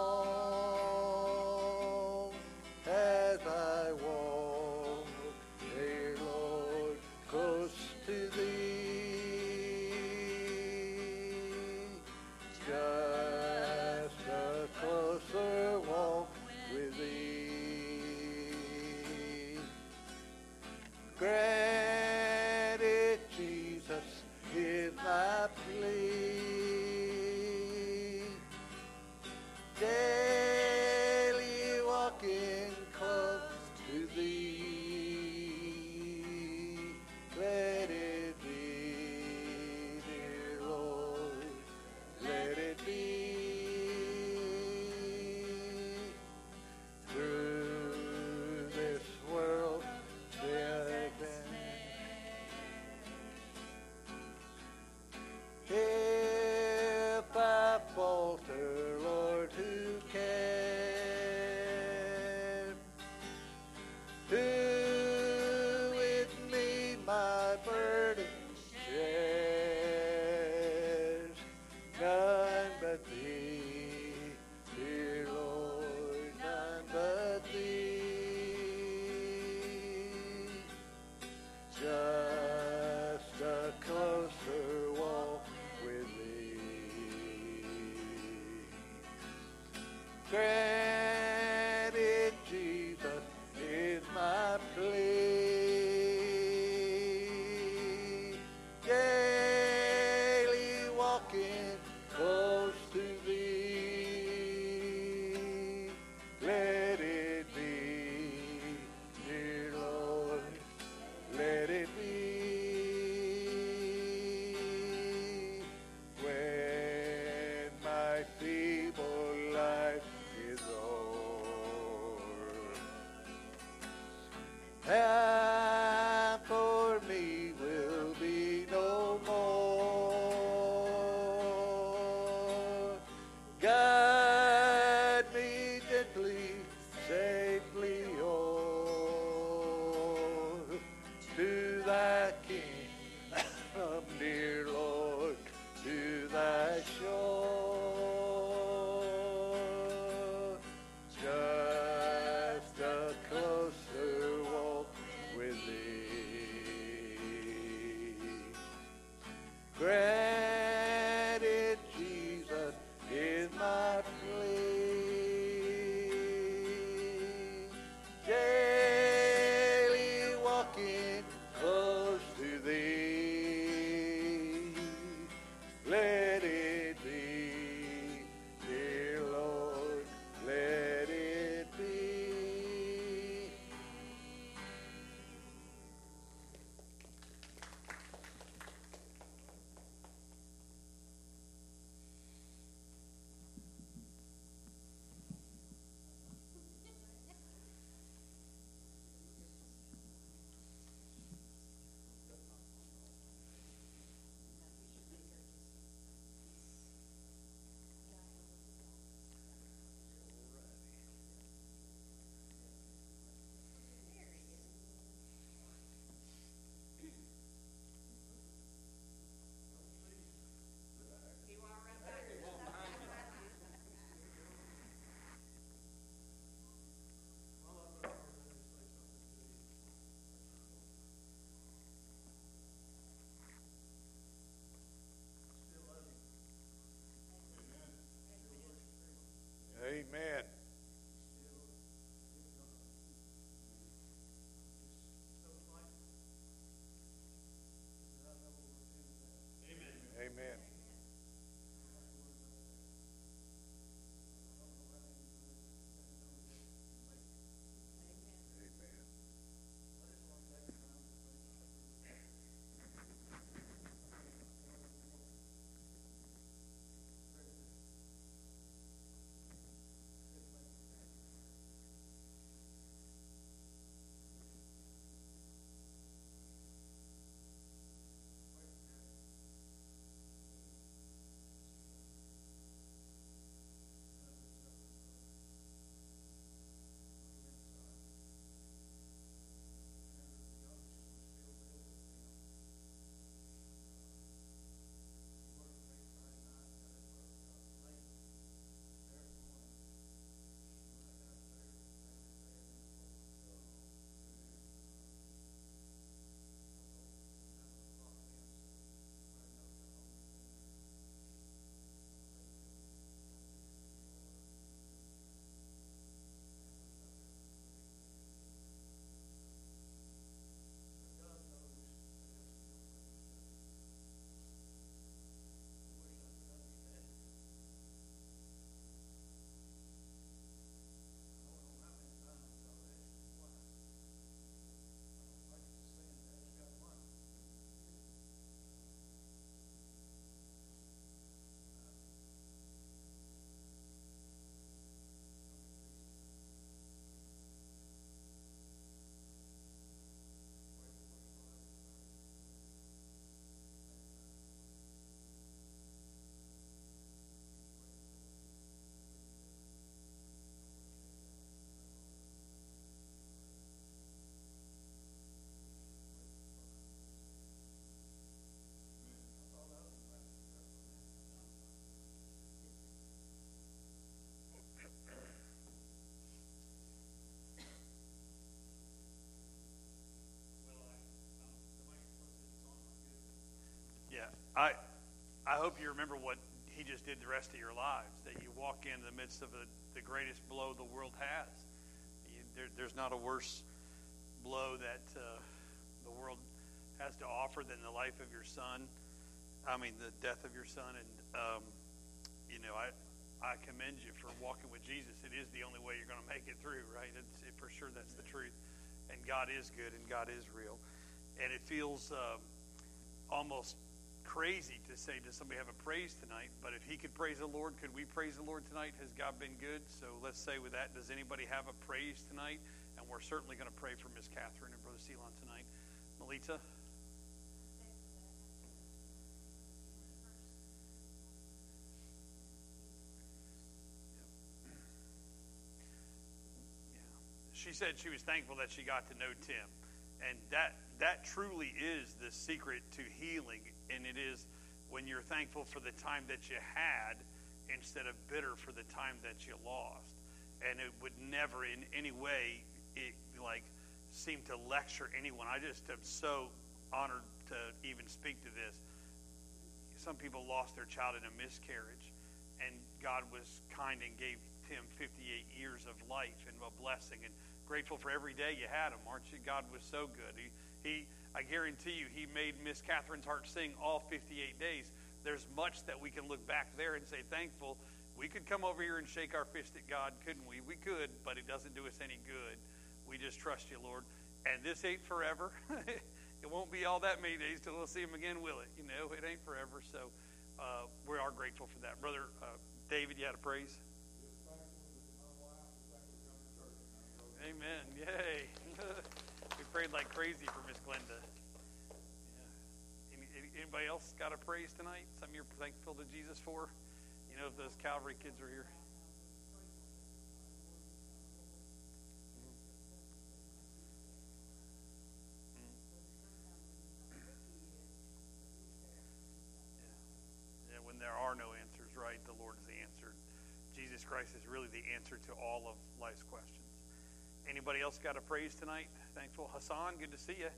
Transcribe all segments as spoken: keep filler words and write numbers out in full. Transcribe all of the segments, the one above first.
long as I walk, dear Lord, close to Thee. Just a closer walk with Thee. Grant it, Jesus, is my plea. Daily walking close to Thee. Let it be, dear Lord, let it be. Through this world there been. If I falter, Lord, who can? Who with me my burden shares? None but Thee, dear Lord, none but Thee. Just a closer walk with Thee. Grant it, Jesus, is my plea. Daily walking close to Thee. Let it be, dear Lord, let it be. When my feeble life is remember what he just did the rest of your lives, that you walk into the midst of a, the greatest blow the world has. You, there, there's not a worse blow that uh, the world has to offer than the life of your son. I mean, the death of your son. And, um, you know, I I commend you for walking with Jesus. It is the only way you're going to make it through, right? It's, it, for sure that's the truth. And God is good and God is real. And it feels um, almost crazy to say, does somebody have a praise tonight? But if he could praise the Lord, could we praise the Lord tonight? Has God been good? So let's say with that, does anybody have a praise tonight? And we're certainly going to pray for Miss Catherine and Brother Ceylon tonight. Melita? She said she was thankful that she got to know Tim. And that that truly is the secret to healing. And it is when you're thankful for the time that you had instead of bitter for the time that you lost. And it would never in any way it, like seem to lecture anyone. I just am so honored to even speak to this. Some people lost their child in a miscarriage. And God was kind and gave Tim fifty-eight years of life and a blessing. And grateful for every day you had him, aren't you? God was so good. He, he, I guarantee you, he made Miss Catherine's heart sing all fifty-eight days. There's much that we can look back there and say, thankful. We could come over here and shake our fist at God, couldn't we? We could, but it doesn't do us any good. We just trust you, Lord. And this ain't forever. It won't be all that many days till we'll see him again, will it? You know, it ain't forever. So uh, we are grateful for that. Brother uh, David, you had a praise? Amen. Yay. We prayed like crazy for Miss Glenda. Yeah. Any, anybody else got a praise tonight? Something you're thankful to Jesus for? You know, if those Calvary kids are here. Yeah. Yeah, when there are no answers, right, the Lord is the answer. Jesus Christ is really the answer to all of life's questions. Anybody else got a praise tonight? Thankful. Hassan, good to see you.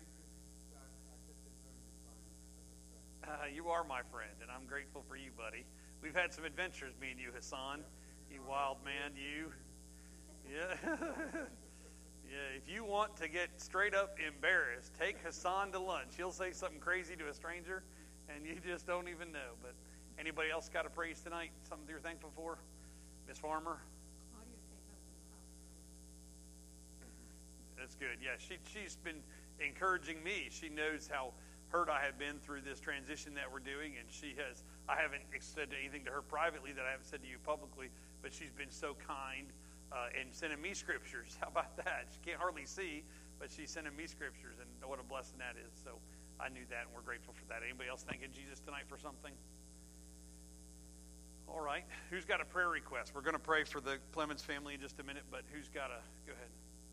Uh, you are my friend, and I'm grateful for you, buddy. We've had some adventures, me and you, Hassan. You wild man, you. Yeah. Yeah. If you want to get straight up embarrassed, take Hassan to lunch. He'll say something crazy to a stranger, and you just don't even know. But anybody else got a praise tonight? Something you're thankful for? Miss Farmer? That's good. Yeah, she, she's been encouraging me. She knows how hurt I have been through this transition that we're doing, and she has, I haven't said anything to her privately that I haven't said to you publicly, but she's been so kind uh, and sending me scriptures. How about that? She can't hardly see, but she's sending me scriptures, and what a blessing that is. So I knew that, and we're grateful for that. Anybody else thanking Jesus tonight for something? All right. Who's got a prayer request? We're going to pray for the Clemens family in just a minute, but who's got a, go ahead.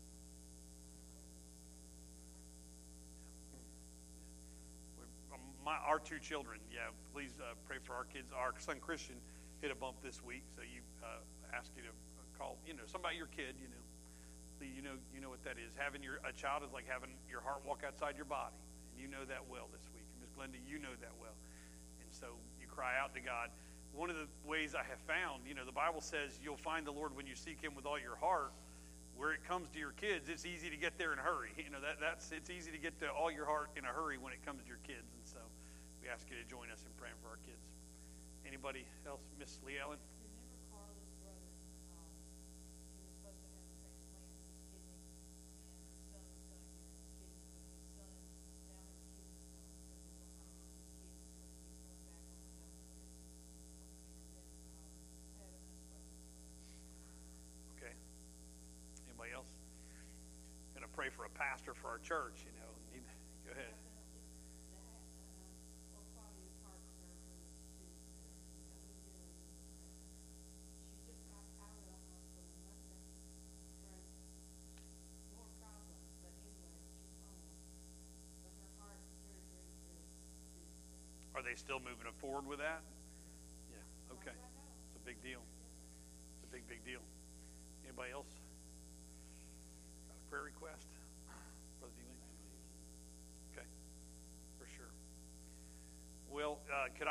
My, our two children, yeah, please uh, pray for our kids. Our son Christian hit a bump this week, so you uh, ask you to call, you know, somebody your kid, you know. You know, you know what that is. Having your a child is like having your heart walk outside your body, and you know that well this week. Miss Glenda, you know that well, and so you cry out to God. One of the ways I have found, you know, the Bible says you'll find the Lord when you seek Him with all your heart. Where it comes to your kids, it's easy to get there in a hurry. You know, that that's it's easy to get to all your heart in a hurry when it comes to your kids. And so we ask you to join us in praying for our kids. Anybody else? Miss Lee Allen? Remember Carla's brother, um, he was supposed to have a transplant of his kidney, and his son was going to get his kidney, but his son now has a kidney stone, so we will not have his kidney, so he's going back on the house list. And then um, had an unspoken. Okay. Anybody else? Going to pray for a pastor for our church, you know. Need, go ahead. Are they still moving forward with that? Yeah. Okay. It's a big deal. It's a big, big deal. Anybody else? Got a prayer request? Brother Dealey? Okay. For sure. Well, uh, could I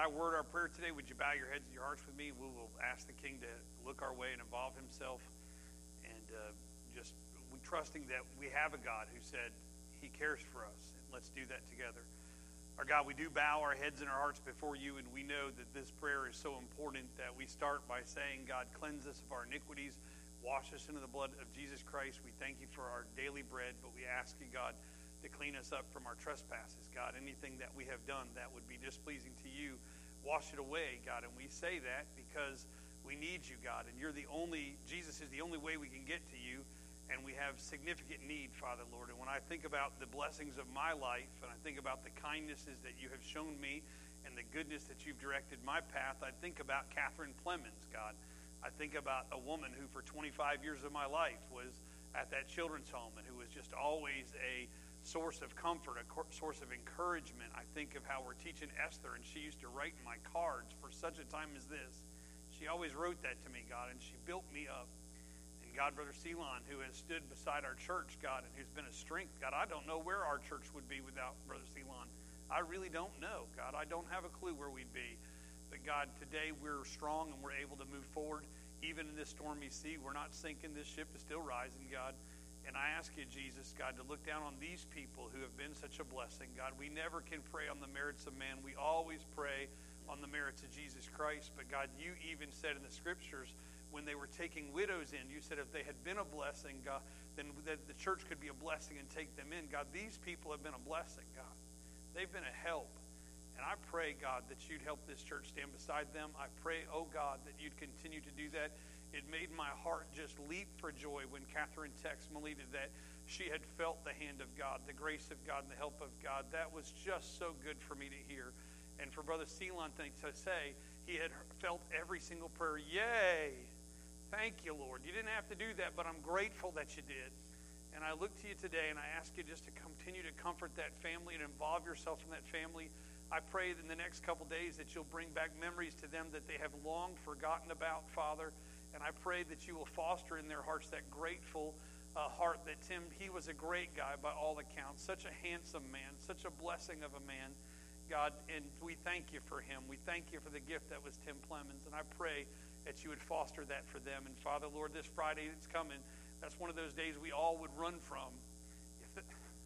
our word, our prayer today, would you bow your heads and your hearts with me? We will ask the King to look our way and involve himself. And uh, just we trusting that we have a God who said he cares for us. And let's do that together. Our God, we do bow our heads and our hearts before you, and we know that this prayer is so important that we start by saying, God, cleanse us of our iniquities, wash us into the blood of Jesus Christ. We thank you for our daily bread, but we ask you, God, to clean us up from our trespasses. God, anything that we have done that would be displeasing to you, wash it away, God. And we say that because we need you, God, and you're the only, Jesus is the only way we can get to you. And we have significant need, Father, Lord. And when I think about the blessings of my life, and I think about the kindnesses that you have shown me and the goodness that you've directed my path, I think about Catherine Plemons, God. I think about a woman who for twenty-five years of my life was at that children's home and who was just always a source of comfort, a source of encouragement. I think of how we're teaching Esther, and she used to write in my cards for such a time as this. She always wrote that to me, God, and she built me up. God, Brother Ceylon, who has stood beside our church, God, and who's been a strength. God, I don't know where our church would be without Brother Ceylon. I really don't know, God. I don't have a clue where we'd be. But, God, today we're strong and we're able to move forward. Even in this stormy sea, we're not sinking. This ship is still rising, God. And I ask you, Jesus, God, to look down on these people who have been such a blessing. God, we never can pray on the merits of man. We always pray on the merits of Jesus Christ. But, God, you even said in the Scriptures, when they were taking widows in, you said if they had been a blessing, God, then that the church could be a blessing and take them in. God, these people have been a blessing, God. They've been a help. And I pray, God, that you'd help this church stand beside them. I pray, oh God, that you'd continue to do that. It made my heart just leap for joy when Catherine texted Melita that she had felt the hand of God, the grace of God, and the help of God. That was just so good for me to hear. And for Brother Ceylon to say he had felt every single prayer. Yay! Thank you, Lord. You didn't have to do that, but I'm grateful that you did. And I look to you today, and I ask you just to continue to comfort that family and involve yourself in that family. I pray that in the next couple days that you'll bring back memories to them that they have long forgotten about, Father. And I pray that you will foster in their hearts that grateful uh, heart that Tim, he was a great guy by all accounts, such a handsome man, such a blessing of a man, God. And we thank you for him. We thank you for the gift that was Tim Plemons. And I pray that you would foster that for them. And Father, Lord, this Friday that's coming, that's one of those days we all would run from. If, the,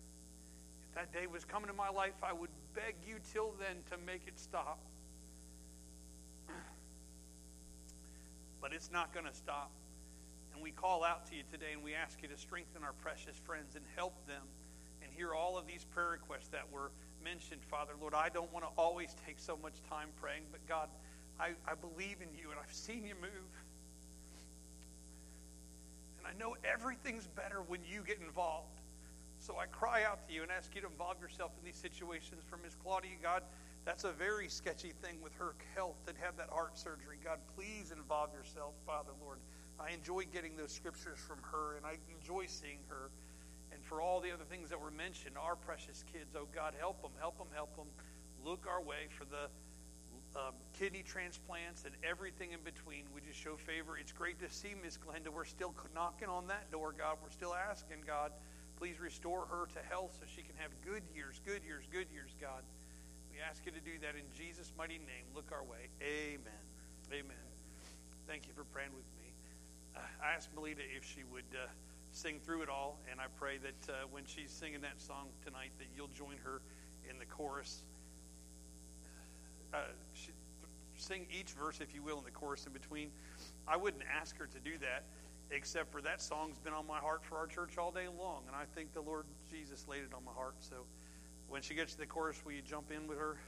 if that day was coming in my life, I would beg you till then to make it stop. But it's not going to stop. And we call out to you today, and we ask you to strengthen our precious friends and help them and hear all of these prayer requests that were mentioned, Father. Lord, I don't want to always take so much time praying, but God, I, I believe in you, and I've seen you move. And I know everything's better when you get involved. So I cry out to you and ask you to involve yourself in these situations. For Miss Claudia, God, that's a very sketchy thing with her health to have that heart surgery. God, please involve yourself, Father, Lord. I enjoy getting those scriptures from her, and I enjoy seeing her. And for all the other things that were mentioned, our precious kids, oh God, help them, help them, help them. Look our way for the Um, kidney transplants and everything in between. We just show favor. It's great to see Miss Glenda. We're still knocking on that door, God. We're still asking, God, please restore her to health so she can have good years, good years, good years, God. We ask you to do that in Jesus' mighty name. Look our way. Amen. Amen. Thank you for praying with me. Uh, I asked Melita if she would uh, sing through it all, and I pray that uh, when she's singing that song tonight that you'll join her in the chorus. Uh, she, sing each verse, if you will, in the chorus in between. I wouldn't ask her to do that, except for that song's been on my heart for our church all day long, and I think the Lord Jesus laid it on my heart. So when she gets to the chorus, will you jump in with her?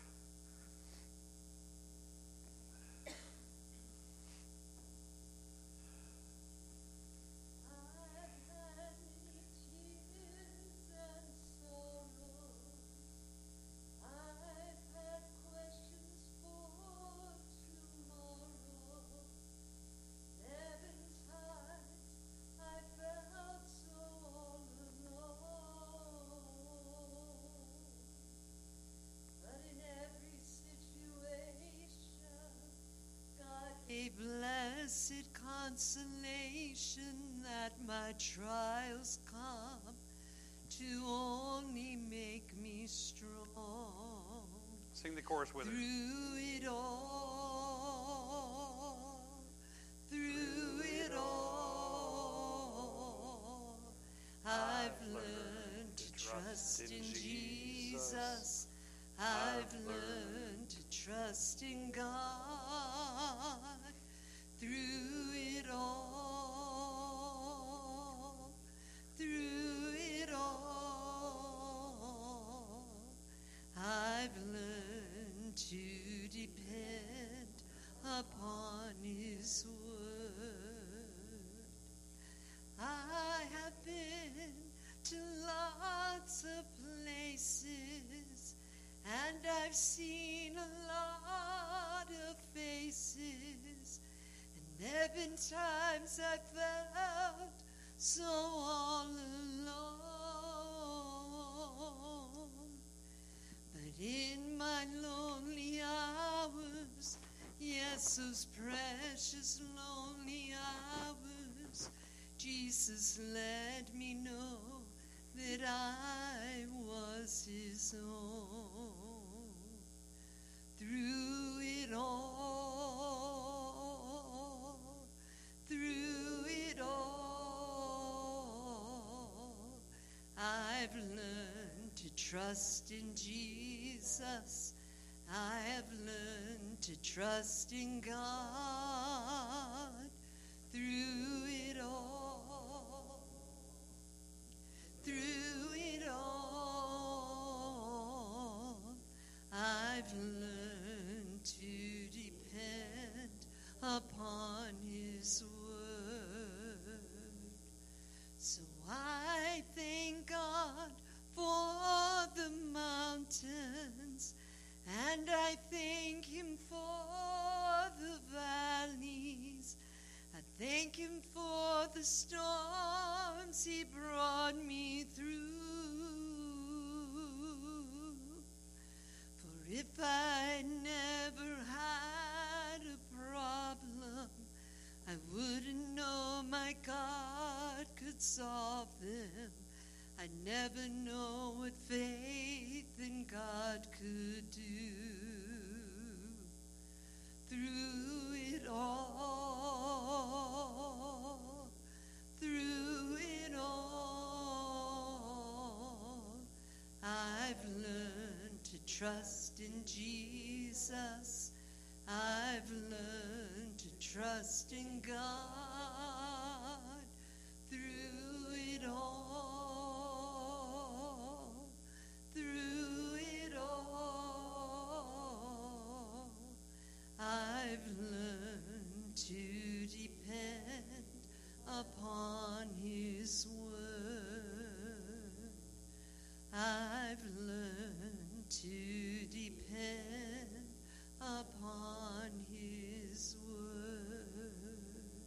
A blessed consolation that my trials come to only make me strong. Sing the chorus with her. Through it all, through it all, I've learned to trust in Jesus. I've learned to trust in God. Through it all, through it all, I've learned to depend upon His word. I have been to lots of places, and I've seen a lot of faces, and there been times I felt so all alone. But in my lonely hours, yes, those precious lonely hours, Jesus let me know that I was His own. Through it all, through it all, I've learned to trust in Jesus. I have learned to trust in God. Through it all, through it all, I've learned to depend upon His word. So I thank God for the mountains, and I thank Him for the valleys. I thank Him for the storms He brought me through. For if I never had a problem, I wouldn't know my God could solve them. I'd never know what faith in God could do. Through it all, through it all, I've learned to trust in Jesus. I've learned to trust in God. Through it all, through it all, I've learned to depend upon His word. I've learned to depend upon His word.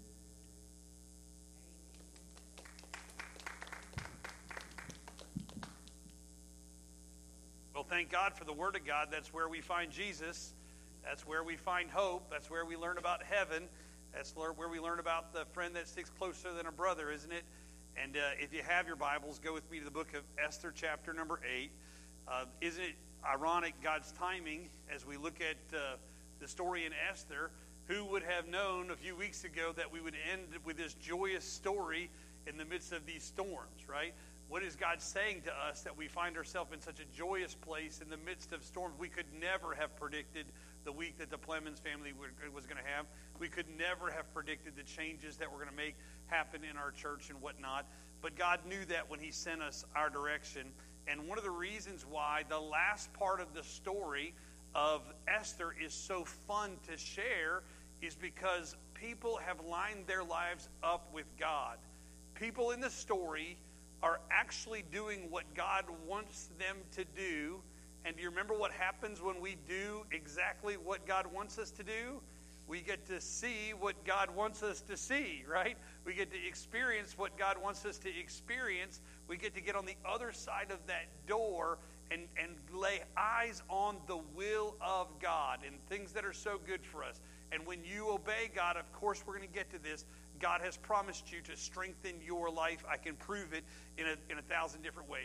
Well, thank God for the Word of God. That's where we find Jesus. That's where we find hope. That's where we learn about heaven. That's where we learn about the friend that sticks closer than a brother, isn't it? And uh, if you have your Bibles, go with me to the book of Esther, chapter number eight. Uh, isn't it ironic, God's timing, as we look at uh, the story in Esther? Who would have known a few weeks ago that we would end with this joyous story in the midst of these storms, right? What is God saying to us that we find ourselves in such a joyous place in the midst of storms? We could never have predicted the week that the Plemons family was going to have. We could never have predicted the changes that we're going to make happen in our church and whatnot. But God knew that when He sent us our direction. And one of the reasons why the last part of the story of Esther is so fun to share is because people have lined their lives up with God. People in the story are actually doing what God wants them to do. And do you remember what happens when we do exactly what God wants us to do? We get to see what God wants us to see, right? We get to experience what God wants us to experience. We get to get on the other side of that door and, and lay eyes on the will of God and things that are so good for us. And when you obey God, of course we're going to get to this, God has promised you to strengthen your life. I can prove it in a, in a thousand different ways.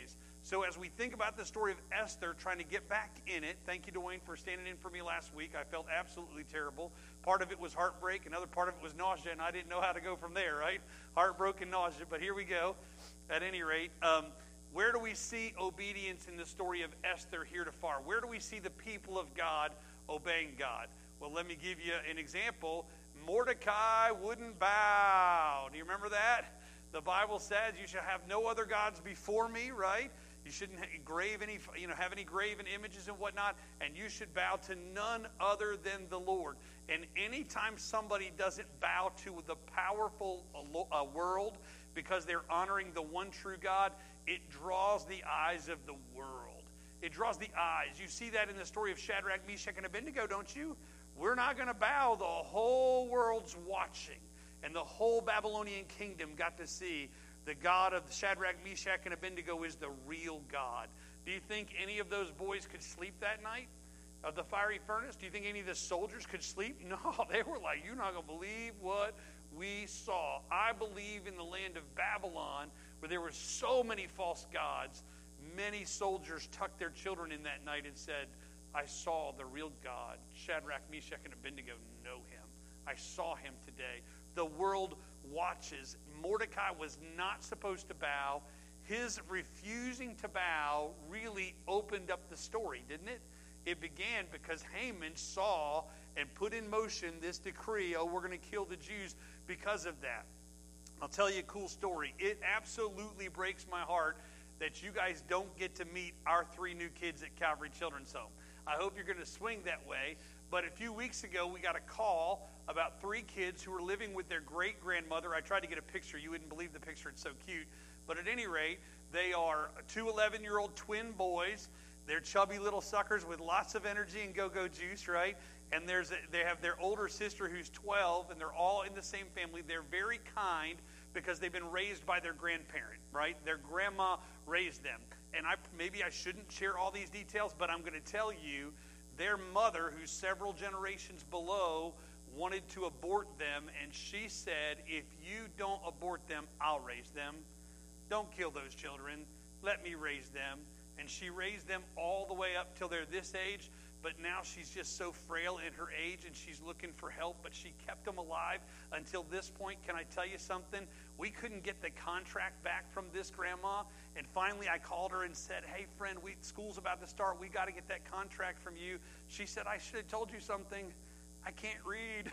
So as we think about the story of Esther trying to get back in it, thank you, Dwayne, for standing in for me last week. I felt absolutely terrible. Part of it was heartbreak. Another part of it was nausea, and I didn't know how to go from there, right? Heartbroken nausea, but here we go. At any rate, um, where do we see obedience in the story of Esther heretofore? Where do we see the people of God obeying God? Well, let me give you an example. Mordecai wouldn't bow. Do you remember that? The Bible says you shall have no other gods before me, right? You shouldn't grave any, you know, have any graven images and whatnot, and you should bow to none other than the Lord. And anytime somebody doesn't bow to the powerful uh, world because they're honoring the one true God, it draws the eyes of the world. It draws the eyes. You see that in the story of Shadrach, Meshach, and Abednego, don't you? We're not going to bow. The whole world's watching. And the whole Babylonian kingdom got to see the God of Shadrach, Meshach, and Abednego is the real God. Do you think any of those boys could sleep that night of the fiery furnace? Do you think any of the soldiers could sleep? No, they were like, you're not going to believe what we saw. I believe in the land of Babylon where there were so many false gods, many soldiers tucked their children in that night and said, I saw the real God. Shadrach, Meshach, and Abednego know him. I saw him today. The world watches. Mordecai was not supposed to bow. His refusing to bow really opened up the story, didn't it? It began because Haman saw and put in motion this decree, oh, we're going to kill the Jews because of that. I'll tell you a cool story. It absolutely breaks my heart that you guys don't get to meet our three new kids at Calvary Children's Home. I hope you're going to swing that way. But a few weeks ago, we got a call about three kids who were living with their great-grandmother. I tried to get a picture. You wouldn't believe the picture. It's so cute. But at any rate, they are two eleven-year-old twin boys. They're chubby little suckers with lots of energy and go-go juice, right? And there's a, they have their older sister who's twelve, and they're all in the same family. They're very kind because they've been raised by their grandparent, right? Their grandma raised them. And I maybe I shouldn't share all these details, but I'm going to tell you, their mother, who's several generations below, wanted to abort them, and she said, if you don't abort them, I'll raise them. Don't kill those children. Let me raise them. And she raised them all the way up till they're this age, but now she's just so frail in her age, and she's looking for help, but she kept them alive until this point. Can I tell you something? We couldn't get the contract back from this grandma, and finally I called her and said, hey, friend, we, school's about to start. We got to get that contract from you. She said, I should have told you something. I can't read.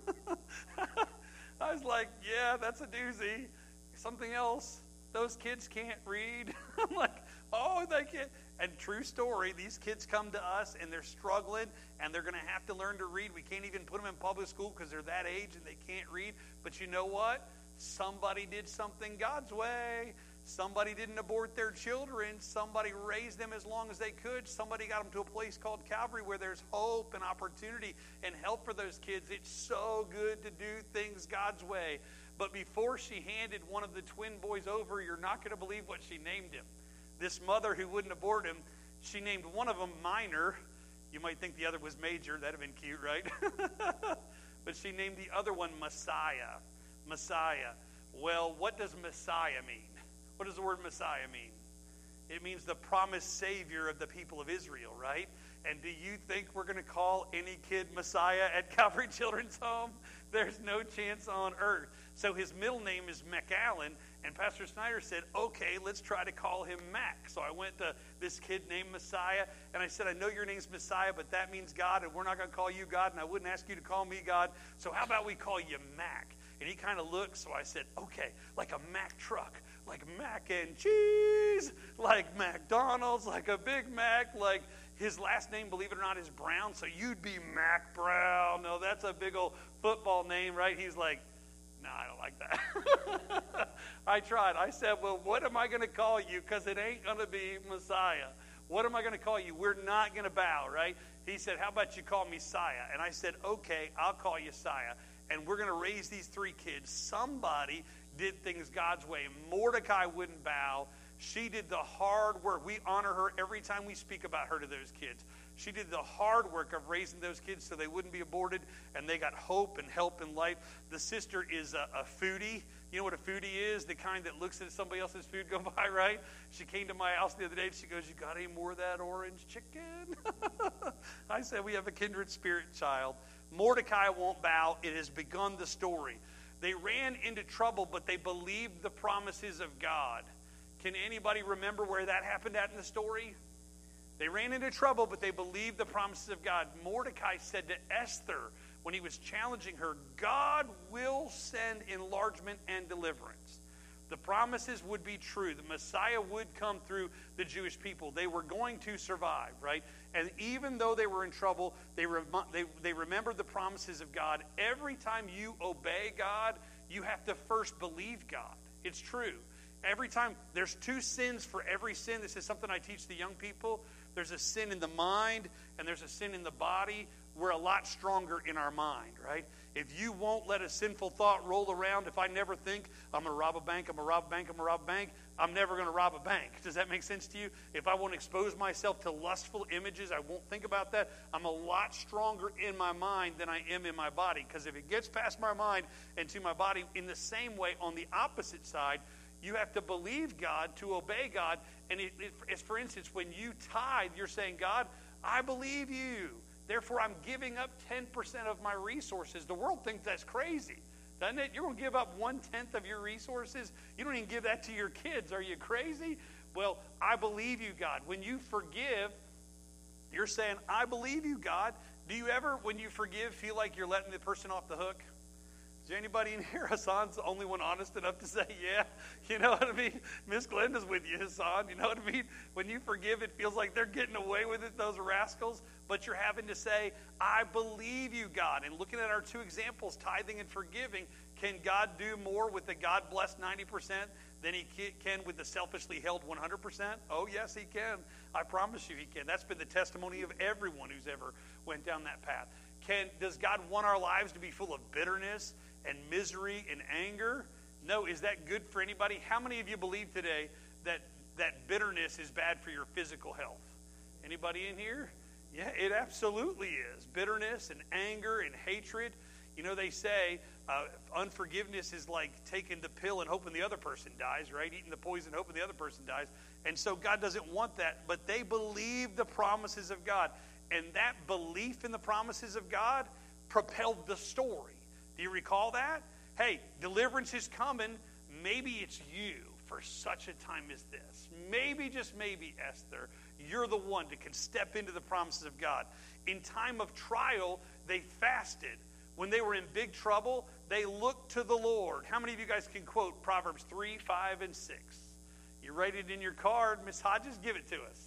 I was like, yeah, that's a doozy. Something else. Those kids can't read. I'm like, oh, they can't. And true story, these kids come to us and they're struggling and they're going to have to learn to read. We can't even put them in public school because they're that age and they can't read. But you know what? Somebody did something God's way. Somebody didn't abort their children. Somebody raised them as long as they could. Somebody got them to a place called Calvary where there's hope and opportunity and help for those kids. It's so good to do things God's way. But before she handed one of the twin boys over, you're not going to believe what she named him. This mother who wouldn't abort him, she named one of them Minor. You might think the other was Major. That'd have been cute, right? But she named the other one Messiah. Messiah. Well, what does Messiah mean? What does the word Messiah mean? It means the promised Savior of the people of Israel, right? And do you think we're going to call any kid Messiah at Calvary Children's Home? There's no chance on earth. So his middle name is McAllen, and Pastor Snyder said, okay, let's try to call him Mac. So I went to this kid named Messiah, and I said, I know your name's Messiah, but that means God, and we're not going to call you God, and I wouldn't ask you to call me God. So how about we call you Mac? And he kind of looked, so I said, okay, like a Mac truck, like mac and cheese, like McDonald's, like a Big Mac, like his last name, believe it or not, is Brown, so you'd be Mac Brown. No, that's a big old football name, right? He's like, no, I don't like that. I tried. I said, well, what am I going to call you? Because it ain't going to be Messiah. What am I going to call you? We're not going to bow, right? He said, how about you call me Siah? And I said, okay, I'll call you Siah. And we're going to raise these three kids. Somebody did things God's way. Mordecai wouldn't bow. She did the hard work. We honor her every time we speak about her to those kids. She did the hard work of raising those kids so they wouldn't be aborted, and they got hope and help in life. The sister is a, a foodie. You know what a foodie is? The kind that looks at somebody else's food go by, right? She came to my house the other day and she goes, "You got any more of that orange chicken?" I said, we have a kindred spirit child. Mordecai won't bow. It has begun the story. They ran into trouble, but they believed the promises of God. Can anybody remember where that happened at in the story? They ran into trouble, but they believed the promises of God. Mordecai said to Esther, when he was challenging her, God will send enlargement and deliverance. The promises would be true. The Messiah would come through the Jewish people. They were going to survive, right? And even though they were in trouble, they, rem- they, they remembered the promises of God. Every time you obey God, you have to first believe God. It's true. Every time, there's two sins for every sin. This is something I teach the young people. There's a sin in the mind, and there's a sin in the body. We're a lot stronger in our mind, right? If you won't let a sinful thought roll around, if I never think, I'm going to rob a bank, I'm going to rob a bank, I'm going to rob a bank, I'm never going to rob a bank. Does that make sense to you? If I won't expose myself to lustful images, I won't think about that, I'm a lot stronger in my mind than I am in my body. Because if it gets past my mind and to my body, in the same way, on the opposite side, you have to believe God to obey God. And it, it, it's, for instance, when you tithe, you're saying, God, I believe you. Therefore, I'm giving up ten percent of my resources. The world thinks that's crazy, doesn't it? You're going to give up one-tenth of your resources? You don't even give that to your kids. Are you crazy? Well, I believe you, God. When you forgive, you're saying, I believe you, God. Do you ever, when you forgive, feel like you're letting the person off the hook? Is there anybody in here? Hassan's the only one honest enough to say, yeah. You know what I mean? Miss Glenda's with you, Hassan. You know what I mean? When you forgive, it feels like they're getting away with it, those rascals. But you're having to say, I believe you, God. And looking at our two examples, tithing and forgiving, can God do more with the God-blessed ninety percent than he can with the selfishly held one hundred percent? Oh, yes, he can. I promise you he can. That's been the testimony of everyone who's ever went down that path. Can, does God want our lives to be full of bitterness and misery and anger? No. Is that good for anybody? How many of you believe today that, that bitterness is bad for your physical health? Anybody in here? Yeah, it absolutely is. Bitterness and anger and hatred. You know, they say uh, unforgiveness is like taking the pill and hoping the other person dies, right? Eating the poison, hoping the other person dies. And so God doesn't want that. But they believe the promises of God. And that belief in the promises of God propelled the story. Do you recall that? Hey, deliverance is coming. Maybe it's you for such a time as this. Maybe, just maybe, Esther, you're the one that can step into the promises of God. In time of trial, they fasted. When they were in big trouble, they looked to the Lord. How many of you guys can quote Proverbs three, five, and six? You write it in your card. Miss Hodges, give it to us.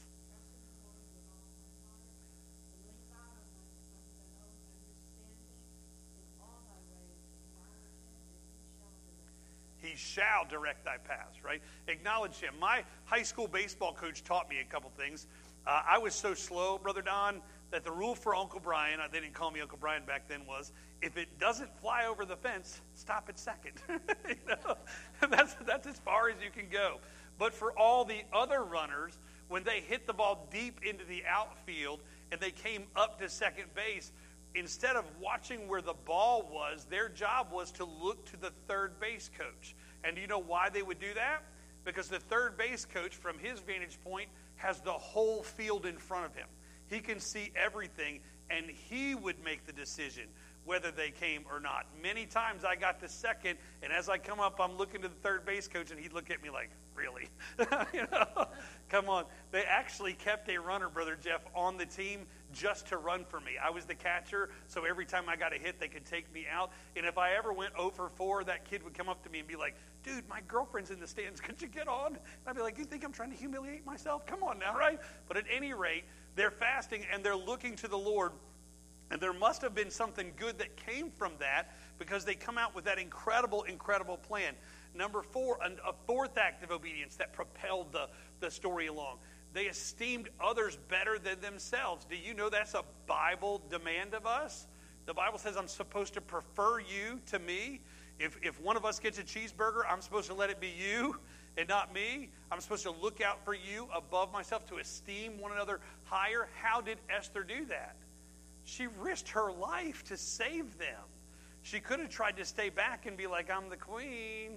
He shall direct thy paths, right? Acknowledge him. My high school baseball coach taught me a couple things. Uh, I was so slow, Brother Don, that the rule for Uncle Brian, they didn't call me Uncle Brian back then, was if it doesn't fly over the fence, stop at second. You know? that's, that's as far as you can go. But for all the other runners, when they hit the ball deep into the outfield and they came up to second base, instead of watching where the ball was, their job was to look to the third base coach. And do you know why they would do that? Because the third base coach, from his vantage point, has the whole field in front of him. He can see everything, and he would make the decision whether they came or not. Many times I got to second, and as I come up, I'm looking to the third base coach, and he'd look at me like, really? You know, come on. They actually kept a runner, Brother Jeff, on the team just to run for me. I was the catcher, so every time I got a hit, they could take me out. And if I ever went oh for four, that kid would come up to me and be like, dude, my girlfriend's in the stands. Could you get on? And I'd be like, you think I'm trying to humiliate myself? Come on now, right? But at any rate, they're fasting and they're looking to the Lord. And there must have been something good that came from that, because they come out with that incredible, incredible plan. Number four, a fourth act of obedience that propelled the, the story along. They esteemed others better than themselves. Do you know that's a Bible demand of us? The Bible says I'm supposed to prefer you to me. If, if one of us gets a cheeseburger, I'm supposed to let it be you and not me. I'm supposed to look out for you above myself, to esteem one another higher. How did Esther do that? She risked her life to save them. She could have tried to stay back and be like, I'm the queen.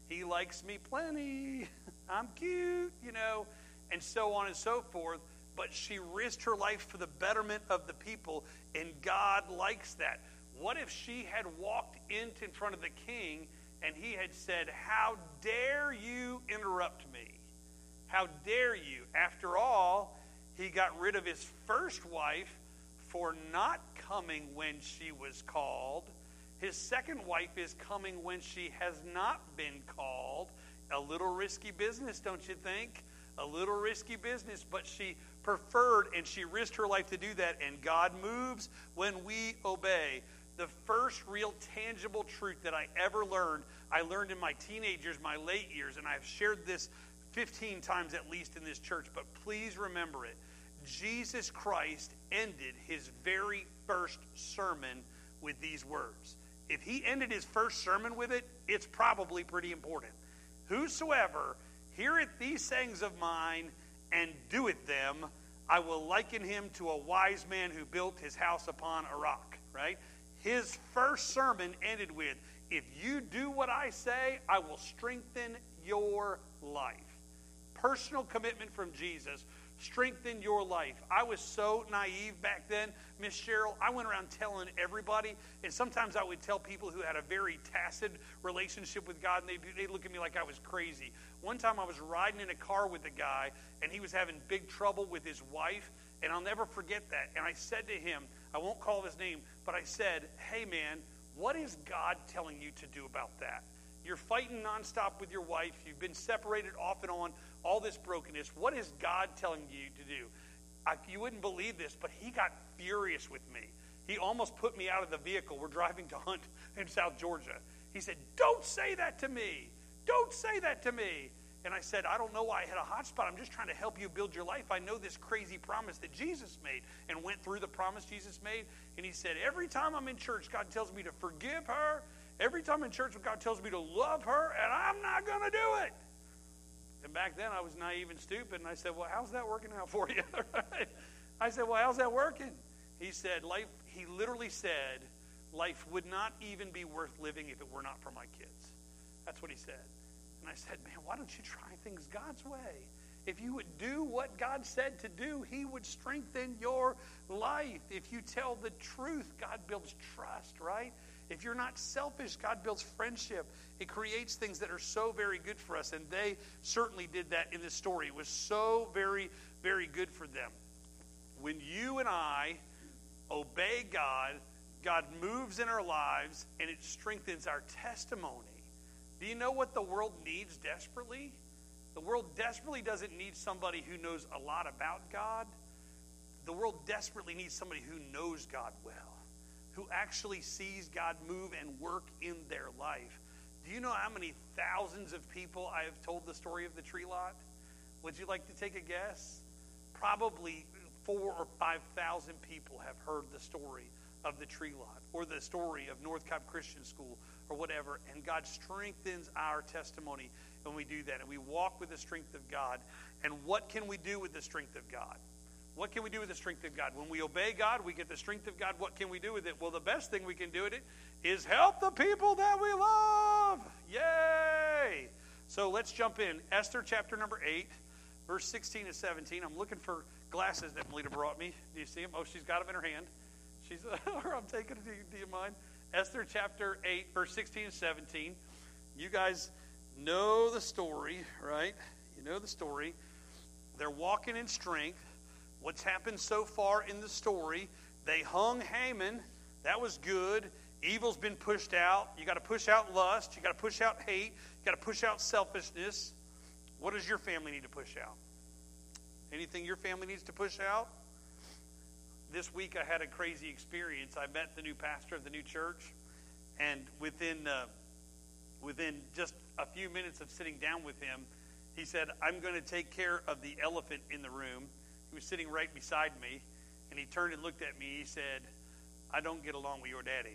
He likes me plenty. I'm cute, you know, and so on and so forth. But she risked her life for the betterment of the people, and God likes that. What if she had walked into in front of the king and he had said, how dare you interrupt me? How dare you? After all, he got rid of his first wife for not coming when she was called. His second wife is coming when she has not been called. A little risky business, don't you think? A little risky business, but she preferred and she risked her life to do that, and God moves when we obey. The first real tangible truth that I ever learned, I learned in my teenage years, my late years, and I've shared this fifteen times at least in this church, but please remember it. Jesus Christ ended his very first sermon with these words. If he ended his first sermon with it, it's probably pretty important. Whosoever heareth these sayings of mine and doeth them, I will liken him to a wise man who built his house upon a rock, right? His first sermon ended with, if you do what I say, I will strengthen your life. Personal commitment from Jesus. Strengthen your life. I was so naive back then, Miss Cheryl. I went around telling everybody, and sometimes I would tell people who had a very tacit relationship with God, and they'd, they'd look at me like I was crazy. One time I was riding in a car with a guy, and he was having big trouble with his wife, and I'll never forget that. And I said to him, I won't call his name, but I said, hey man, what is God telling you to do about that? You're fighting nonstop with your wife. You've been separated off and on, all this brokenness. What is God telling you to do? I, you wouldn't believe this, but he got furious with me. He almost put me out of the vehicle. We're driving to hunt in South Georgia. He said, don't say that to me. Don't say that to me. And I said, I don't know why I had a hot spot. I'm just trying to help you build your life. I know this crazy promise that Jesus made, and went through the promise Jesus made. And he said, every time I'm in church, God tells me to forgive her. Every time in church, God tells me to love her, and I'm not going to do it. And back then, I was naive and stupid, and I said, well, how's that working out for you? I said, well, how's that working? He said, life. He literally said, life would not even be worth living if it were not for my kids. That's what he said. And I said, man, why don't you try things God's way? If you would do what God said to do, he would strengthen your life. If you tell the truth, God builds trust, right? If you're not selfish, God builds friendship. It creates things that are so very good for us. And they certainly did that in this story. It was so very, very good for them. When you and I obey God, God moves in our lives, and it strengthens our testimony. Do you know what the world needs desperately? The world desperately doesn't need somebody who knows a lot about God. The world desperately needs somebody who knows God well, who actually sees God move and work in their life. Do you know how many thousands of people I have told the story of the tree lot? Would you like to take a guess? Probably four or five thousand people have heard the story of the tree lot, or the story of North Cobb Christian School, or whatever. And God strengthens our testimony when we do that, and we walk with the strength of God. And what can we do with the strength of God? What can we do with the strength of God? When we obey God, we get the strength of God. What can we do with it? Well, the best thing we can do with it is help the people that we love. Yay! So let's jump in. Esther chapter number eight, verse sixteen to seventeen. I'm looking for glasses that Melita brought me. Do you see them? Oh, she's got them in her hand. She's, or I'm taking it. Do you, do you mind? Esther chapter eight, verse sixteen and seventeen. You guys know the story, right? You know the story. They're walking in strength. What's happened so far in the story? They hung Haman. That was good. Evil's been pushed out. You got to push out lust. You got to push out hate. You got to push out selfishness. What does your family need to push out? Anything your family needs to push out? This week I had a crazy experience. I met the new pastor of the new church, and within uh, within just a few minutes of sitting down with him, he said, I'm going to take care of the elephant in the room. He was sitting right beside me, and he turned and looked at me. He said, I don't get along with your daddy.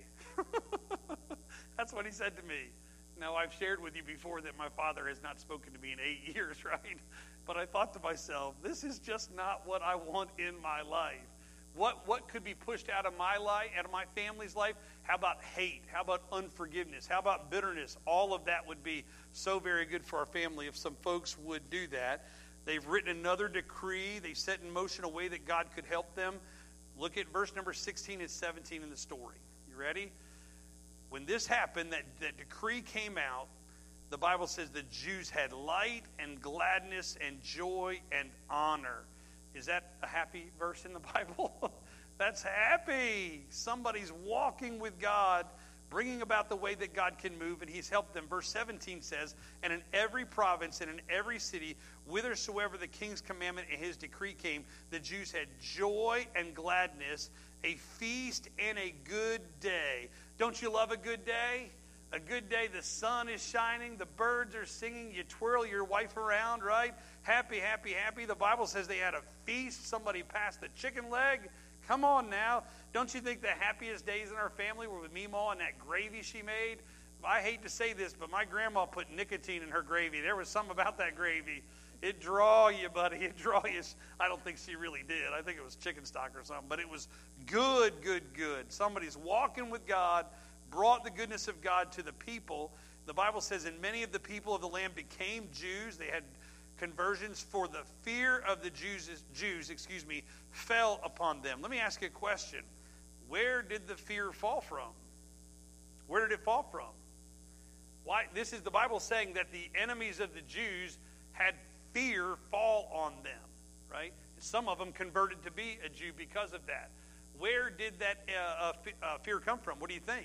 That's what he said to me. Now, I've shared with you before that my father has not spoken to me in eight years, right? But I thought to myself, this is just not what I want in my life. What what could be pushed out of my life, out of my family's life, How about hate? How about unforgiveness? How about bitterness? All of that would be so very good for our family if some folks would do that. They've written another decree. They set in motion a way that God could help them. Look at verse number sixteen and seventeen in the story. You ready? When this happened, that, that decree came out, the Bible says the Jews had light and gladness and joy and honor. Is that a happy verse in the Bible? That's happy. Somebody's walking with God, bringing about the way that God can move, and he's helped them. Verse seventeen says, and in every province and in every city, whithersoever the king's commandment and his decree came, the Jews had joy and gladness, a feast and a good day. Don't you love a good day? A good day, the sun is shining, the birds are singing, you twirl your wife around, right? Happy, happy, happy. The Bible says they had a feast. Somebody passed the chicken leg. Come on now. Don't you think the happiest days in our family were with Meemaw and that gravy she made? I hate to say this, but my grandma put nicotine in her gravy. There was something about that gravy. It draw you, buddy. It draw you. I don't think she really did. I think it was chicken stock or something. But it was good, good, good. Somebody's walking with God, brought the goodness of God to the people. The Bible says, and many of the people of the land became Jews. They had conversions, for the fear of the Jews, Jews, excuse me, fell upon them. Let me ask you a question. Where did the fear fall from? Where did it fall from? Why? This is the Bible saying that the enemies of the Jews had fear fall on them, right? Some of them converted to be a Jew because of that. Where did that uh, uh, uh, fear come from? What do you think?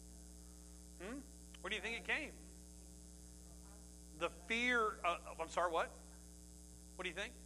Hmm? Where do you think it came? The fear, uh, I'm sorry, what? What do you think?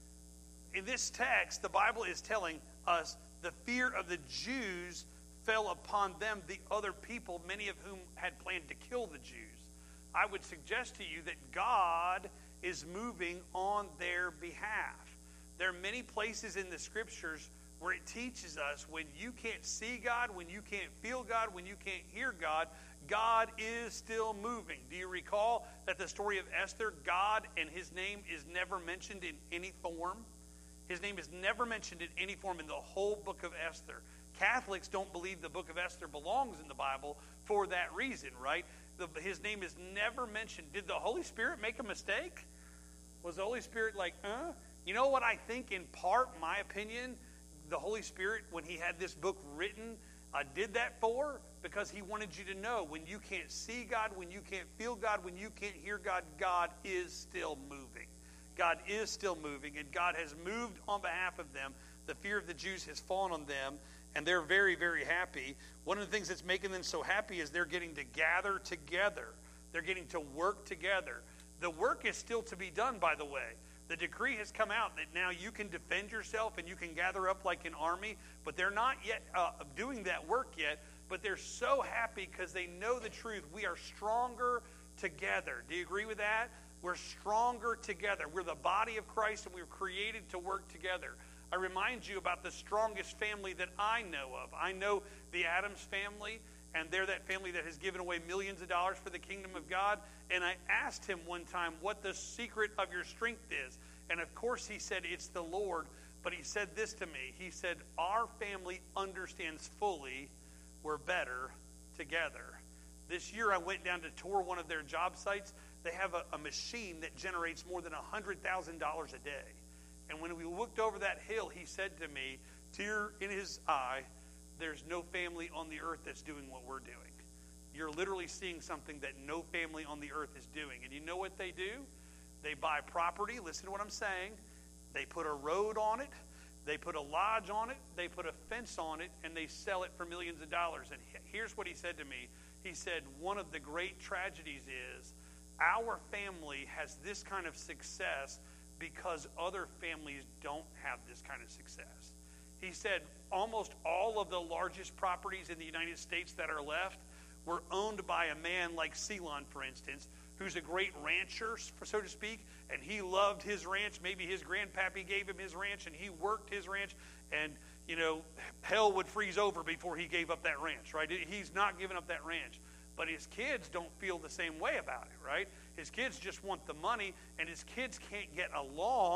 In this text, the Bible is telling us the fear of the Jews fell upon them, the other people, many of whom had planned to kill the Jews. I would suggest to you that God is moving on their behalf. There are many places in the Scriptures where it teaches us when you can't see God, when you can't feel God, when you can't hear God, God is still moving. Do you recall that the story of Esther, God and his name is never mentioned in any form? His name is never mentioned in any form in the whole book of Esther. Catholics don't believe the book of Esther belongs in the Bible for that reason, right? The, his name is never mentioned. Did the Holy Spirit make a mistake? Was the Holy Spirit like, uh? You know what I think in part, my opinion, the Holy Spirit, when he had this book written, uh, did that for? Because he wanted you to know when you can't see God, when you can't feel God, when you can't hear God, God is still moving. God is still moving, and God has moved on behalf of them. The fear of the Jews has fallen on them, and they're very, very happy. One of the things that's making them so happy is they're getting to gather together. They're getting to work together. The work is still to be done, by the way. The decree has come out that now you can defend yourself and you can gather up like an army, but they're not yet uh, doing that work yet, but they're so happy because they know the truth. We are stronger together. Do you agree with that? We're stronger together. We're the body of Christ, and we were created to work together. I remind you about the strongest family that I know of. I know the Adams family, and they're that family that has given away millions of dollars for the kingdom of God. And I asked him one time what the secret of your strength is. And of course he said, it's the Lord. But he said this to me. He said, our family understands fully we're better together. This year I went down to tour one of their job sites. They have a, a machine that generates more than one hundred thousand dollars a day. And when we looked over that hill, he said to me, tear in his eye, there's no family on the earth that's doing what we're doing. You're literally seeing something that no family on the earth is doing. And you know what they do? They buy property. Listen to what I'm saying. They put a road on it. They put a lodge on it. They put a fence on it. And they sell it for millions of dollars. And here's what he said to me. He said, one of the great tragedies is our family has this kind of success because other families don't have this kind of success. He said almost all of the largest properties in the United States that are left were owned by a man like Ceylon, for instance, who's a great rancher, so to speak, and he loved his ranch. Maybe his grandpappy gave him his ranch, and he worked his ranch, and, you know, hell would freeze over before he gave up that ranch, right? He's not giving up that ranch. But his kids don't feel the same way about it, right? His kids just want the money, and his kids can't get along,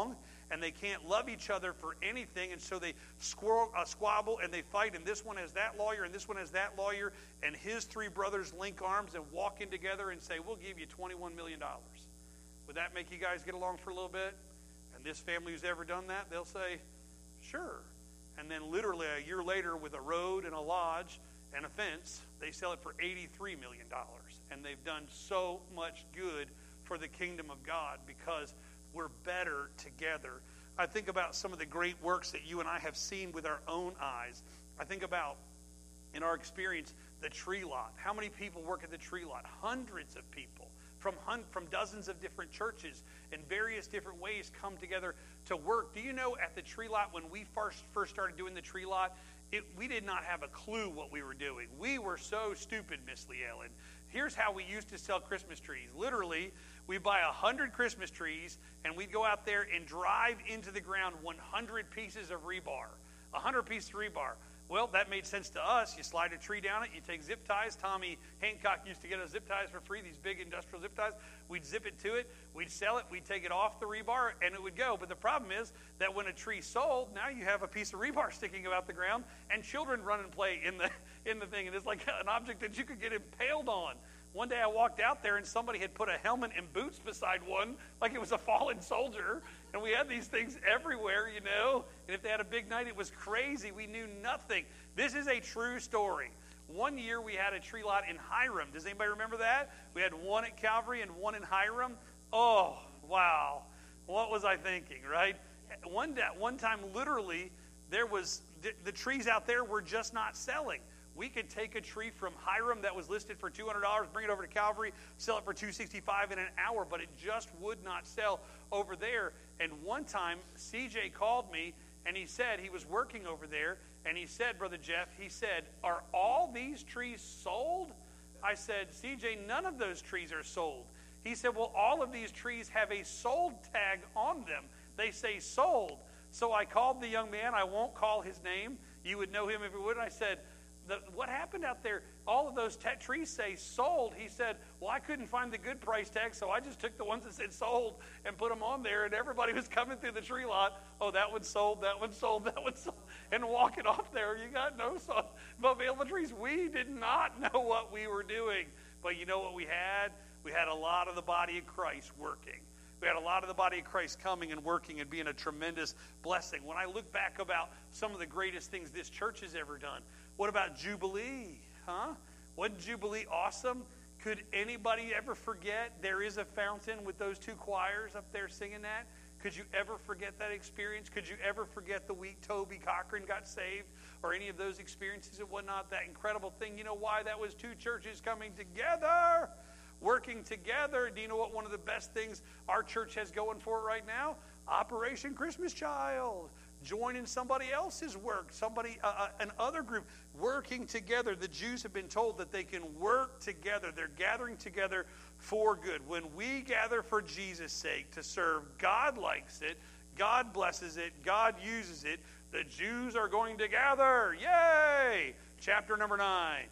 and they can't love each other for anything, and so they squirrel, uh, squabble and they fight, and this one has that lawyer and this one has that lawyer, and his three brothers link arms and walk in together and say, we'll give you twenty-one million dollars. Would that make you guys get along for a little bit? And this family who's ever done that, they'll say, sure. And then literally a year later, with a road and a lodge and a fence, they sell it for eighty-three million dollars. And they've done so much good for the kingdom of God because we're better together. I think about some of the great works that you and I have seen with our own eyes. I think about, in our experience, the tree lot. How many people work at the tree lot? Hundreds of people from hun- from dozens of different churches in various different ways come together to work. Do you know, at the tree lot, when we first first started doing the tree lot, it, we did not have a clue what we were doing. We were so stupid, Miss Lee Ellen. Here's how we used to sell Christmas trees. Literally, we buy a hundred Christmas trees, and we'd go out there and drive into the ground one hundred pieces of rebar. A hundred pieces of rebar. Well, that made sense to us. You slide a tree down it, you take zip ties. Tommy Hancock used to get us zip ties for free, these big industrial zip ties. We'd zip it to it, we'd sell it, we'd take it off the rebar, and it would go. But the problem is that when a tree sold, now you have a piece of rebar sticking about the ground, and children run and play in the in the thing, and it's like an object that you could get impaled on. One day I walked out there, and somebody had put a helmet and boots beside one, like it was a fallen soldier. And we had these things everywhere, you know. And if they had a big night, it was crazy. We knew nothing. This is a true story. One year we had a tree lot in Hiram. Does anybody remember that? We had one at Calvary and one in Hiram. Oh, wow. What was I thinking, right? One day, one time, literally, there was the, the trees out there were just not selling. We could take a tree from Hiram that was listed for two hundred dollars, bring it over to Calvary, sell it for two hundred sixty-five dollars in an hour, but it just would not sell over there. And one time, C J called me, and he said he was working over there, and he said, Brother Jeff, he said, are all these trees sold? I said, C J, none of those trees are sold. He said, well, all of these trees have a sold tag on them. They say sold. So I called the young man. I won't call his name. You would know him if you would. I said, The, what happened out there? All of those t- trees say sold. He said, well, I couldn't find the good price tag, so I just took the ones that said sold and put them on there, and everybody was coming through the tree lot. Oh, that one sold, that one sold, that one sold, and walking off there. You got no sold, available trees. We did not know what we were doing. But you know what we had? We had a lot of the body of Christ working. We had a lot of the body of Christ coming and working and being a tremendous blessing. When I look back about some of the greatest things this church has ever done, what about Jubilee? Huh? Wasn't Jubilee awesome? Could anybody ever forget there is a fountain with those two choirs up there singing that? Could you ever forget that experience? Could you ever forget the week Toby Cochran got saved or any of those experiences and whatnot? That incredible thing. You know why? That was two churches coming together, working together. Do you know what one of the best things our church has going for it right now? Operation Christmas Child. Joining somebody else's work, somebody, uh, another group, working together. The Jews have been told that they can work together. They're gathering together for good. When we gather for Jesus' sake to serve, God likes it. God blesses it. God uses it. The Jews are going to gather. Yay! Chapter number nine.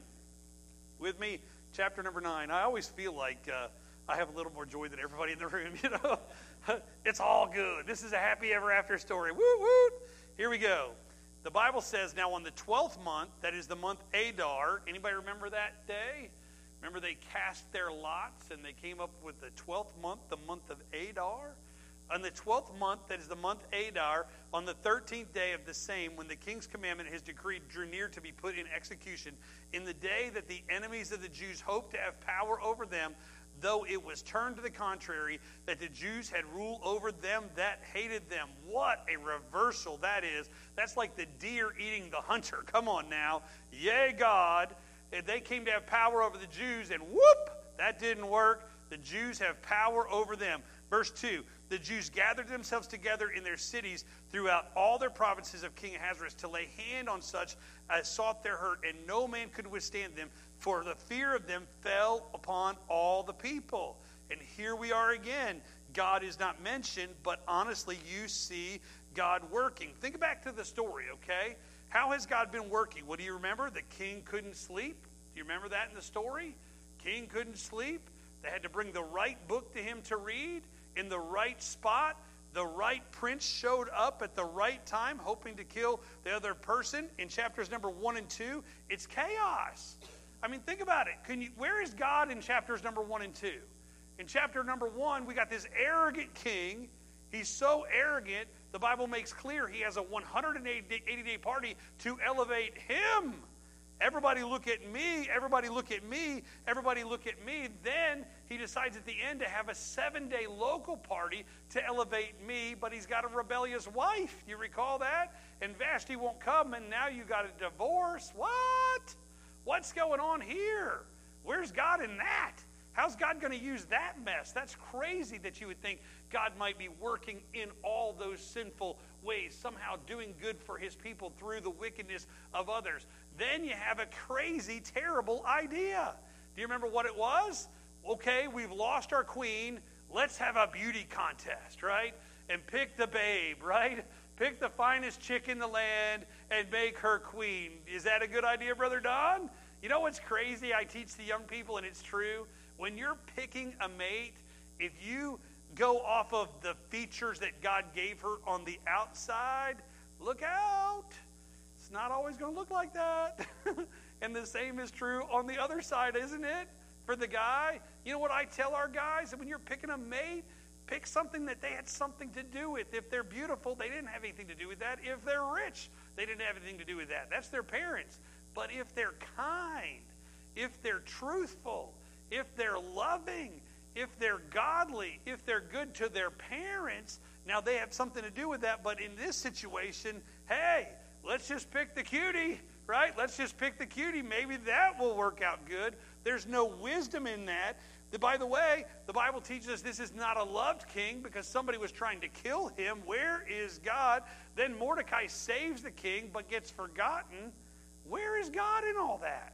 With me, chapter number nine. I always feel like uh, I have a little more joy than everybody in the room, you know. It's all good. This is a happy ever after story. Woo woo. Here we go. The Bible says, now on the twelfth month, that is the month Adar. Anybody remember that day? Remember they cast their lots and they came up with the twelfth month, the month of Adar? On the twelfth month, that is the month Adar, on the thirteenth day of the same, when the king's commandment, his decree, drew near to be put in execution, in the day that the enemies of the Jews hoped to have power over them, though it was turned to the contrary, that the Jews had rule over them that hated them. What a reversal that is. That's like the deer eating the hunter. Come on now. Yay, God. They came to have power over the Jews, and whoop, that didn't work. The Jews have power over them. Verse two, the Jews gathered themselves together in their cities throughout all their provinces of King Ahasuerus to lay hand on such as sought their hurt, and no man could withstand them, for the fear of them fell upon all the people. And here we are again. God is not mentioned, but honestly, you see God working. Think back to the story, okay? How has God been working? What do you remember? The king couldn't sleep. Do you remember that in the story? King couldn't sleep. They had to bring the right book to him to read in the right spot. The right prince showed up at the right time, hoping to kill the other person. In chapters number one and two, it's chaos. I mean, think about it. Can you, where is God in chapters number one and two? In chapter number one, we got this arrogant king. He's so arrogant, the Bible makes clear he has a one hundred eighty day party to elevate him. Everybody look at me. Everybody look at me. Everybody look at me. Then he decides at the end to have a seven day local party to elevate me, but he's got a rebellious wife. You recall that? And Vashti won't come, and now you got a divorce. What? What's going on here? Where's God in that? How's God going to use that mess? That's crazy that you would think God might be working in all those sinful ways, somehow doing good for his people through the wickedness of others. Then you have a crazy, terrible idea. Do you remember what it was? Okay, we've lost our queen. Let's have a beauty contest, right? And pick the babe, right? Pick the finest chick in the land and make her queen. Is that a good idea, Brother Don? You know what's crazy? I teach the young people, and it's true. When you're picking a mate, if you go off of the features that God gave her on the outside, look out. It's not always going to look like that. And the same is true on the other side, isn't it? For the guy. You know what I tell our guys? When you're picking a mate, pick something that they had something to do with. If they're beautiful, they didn't have anything to do with that. If they're rich, they didn't have anything to do with that. That's their parents. But if they're kind, if they're truthful, if they're loving, if they're godly, if they're good to their parents, now they have something to do with that. But in this situation, hey, let's just pick the cutie, right? Let's just pick the cutie. Maybe that will work out good. There's no wisdom in that. The, by the way, the Bible teaches us this is not a loved king because somebody was trying to kill him. Where is God? Then Mordecai saves the king but gets forgotten. Where is God in all that?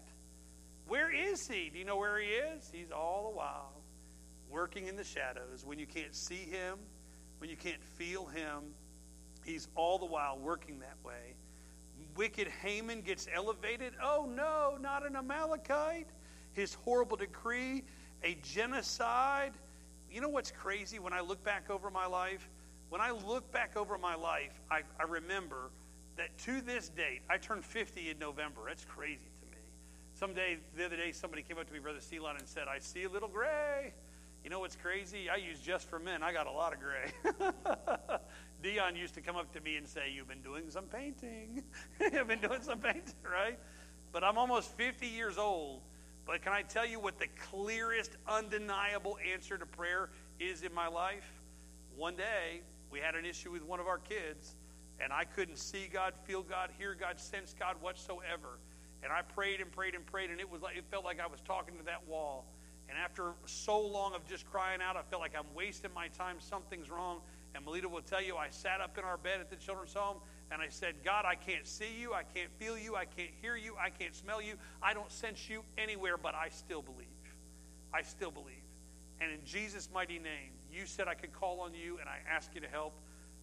Where is he? Do you know where he is? He's all the while working in the shadows. When you can't see him, when you can't feel him, he's all the while working that way. Wicked Haman gets elevated. Oh no, not an Amalekite. His horrible decree, a genocide. You know what's crazy when I look back over my life? When I look back over my life, I, I remember that to this date, I turned fifty in November. That's crazy. Someday, the other day, somebody came up to me, Brother Celon, and said, I see a little gray. You know what's crazy? I use Just for Men. I got a lot of gray. Dion used to come up to me and say, you've been doing some painting. You've been doing some painting, right? But I'm almost fifty years old. But can I tell you what the clearest, undeniable answer to prayer is in my life? One day, we had an issue with one of our kids, and I couldn't see God, feel God, hear God, sense God whatsoever. And I prayed and prayed and prayed, and it was like it felt like I was talking to that wall. And after so long of just crying out, I felt like I'm wasting my time. Something's wrong. And Melita will tell you, I sat up in our bed at the children's home, and I said, God, I can't see you. I can't feel you. I can't hear you. I can't smell you. I don't sense you anywhere, but I still believe. I still believe. And in Jesus' mighty name, you said I could call on you, and I ask you to help.